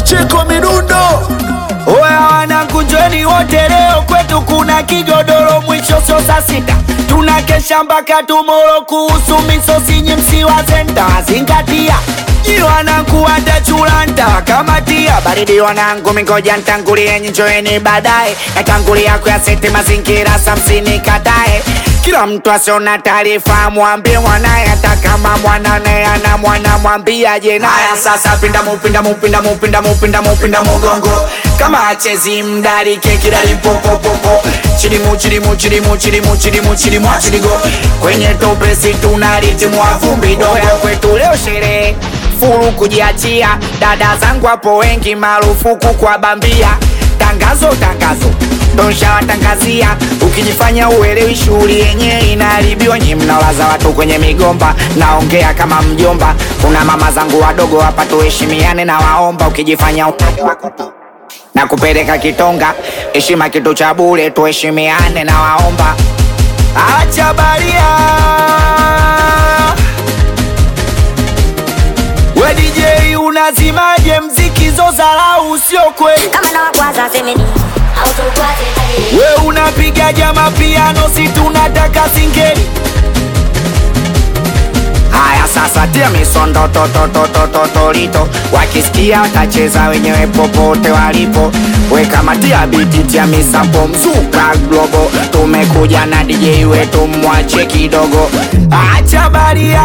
Pacheko Midundo. Oya wanangu njoni wote leo kwetu kuna kigodoro mwisho sio saa sita. Tunakesha mpaka tomorrow kuhusu misosi nyimsi wa zenda zingatia. Ni wanangu watachulanta kama tia baridi wanangu mingoja ntangulie njoeni baadaye. Natangulia kuyasete mazingira samsini katae. Kila mtu asiona taarifa mwambie mwanae hata kama mwanane ana mwana mwambia jena. Haya sasa pinda mugongo kama achezi mdari kekidali popo chilimu kwenye topesi tunaritimu wa vumbi doya kwetu leo sherehe furu kujiachia. Dada zangu hapo wengi marufuku kwa bambia. Tangazo donsha watangazia. Ukijifanya uelewi shughuli yenye inaharibiwa. Nyi mnalaza watu kwenye migomba naongea kama mjomba. Kuna mama zangu wadogo hapa tuheshimiane na waomba. Ukijifanya na kupeleka kitonga heshima kitu cha bure tuheshimiane na waomba. Acha baria we DJ unazimaje mziki zozalau sio kweli. Kama na wakwaza semeni autokwaze tani. We unapiga jama piano si tunataka singeli. Haya sasa tia misondo tolito. Wakisikia watacheza wenyewe popote walipo. We kama tia biti tia misampo mzuka globo. Tumekuja na DJ wetu mwache kidogo. Acha baria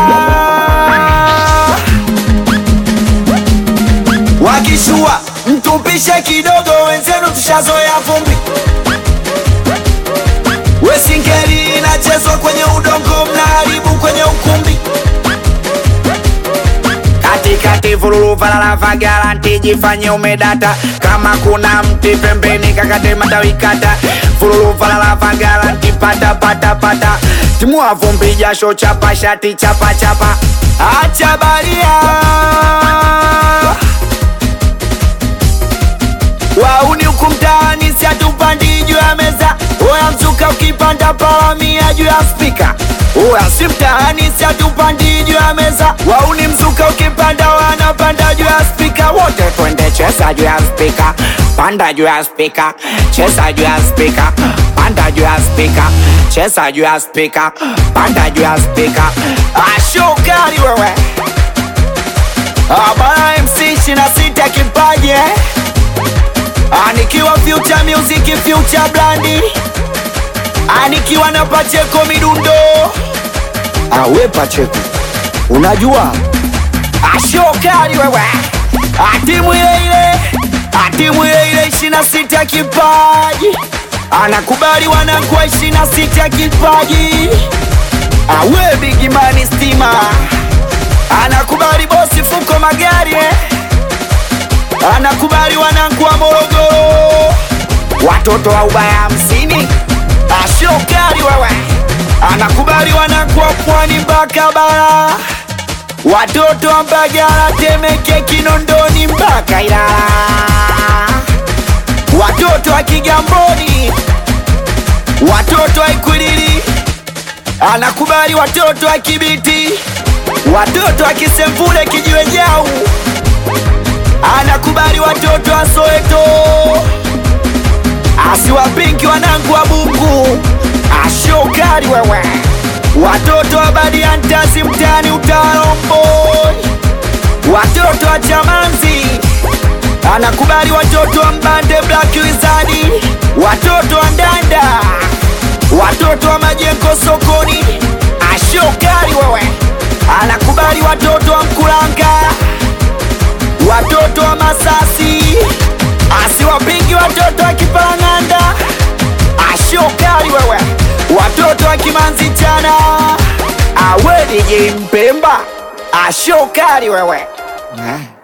wakishua mtupishe kidogo wenzenu tushazoea vumbi. We singeli inachezwa kwenye udongo mnaharibu kwenye ukumbi. Katikati vululu valala garanti jifanye umedata. Kama kuna mti pembeni kakate matawi kata. Vululu valala garanti pata. Timua vumbi jasho chapa shati chapa. Acha baria wauni hukumtani siatupandi juu ya meza. Oya mzuka ukipanda palamia juu ya speaker. Oya simtani siatupandi juu ya meza. Wauni mzuka ukipanda wanapanda juu ya speaker. Wote twende cheza juu ya speaker. Panda juu ya speaker. Cheza juu ya speaker. Panda juu ya speaker. Cheza juu ya speaker. Panda juu ya speaker. Ashokari wewe Bala MC china sita kipaje. Anikiwa Future Music Future Blandi. Anikiwa na Pacheko Midundo. Awe Pacheko unajua Ashokari wewe Atimu ile 26 kipaji. Anakubali wanakuwa 26 kipaji. Awe Big Man Stima. Anakubali bosi fuko magari Anakubali wanangu wa Morogoro. Watoto wa ubaya 50. Ashokari wewe anakubali wanangu wa Pwani mpaka Bara. Watoto wa Mbagala Temeke Kinondoni mpaka Ilala. Watoto wa Kigamboni. Watoto wa Ikwiriri. Anakubali watoto wa Kibiti. Watoto wa Kisemvule Kijiwe Jau. Anakubali watoto wa Soweto. Asiwapinki wanangu wa Bungu. Ashokari wewe watoto wa Badiantazi mtani Utaromboi. Watoto wa Chamanzi. Anakubali watoto wa Mbande Black Wizard. Watoto wa Ndanda. Watoto wa Majengo Sokoni. Ashokari wewe anakubali watoto wa Mkulanga. Watoto wa Masasi. Asiwapingi watoto wa Kipalang'anda. Ashokari wewe watoto wa Kimanzi Chana. Awe DJ Mpemba. Ashokari wewe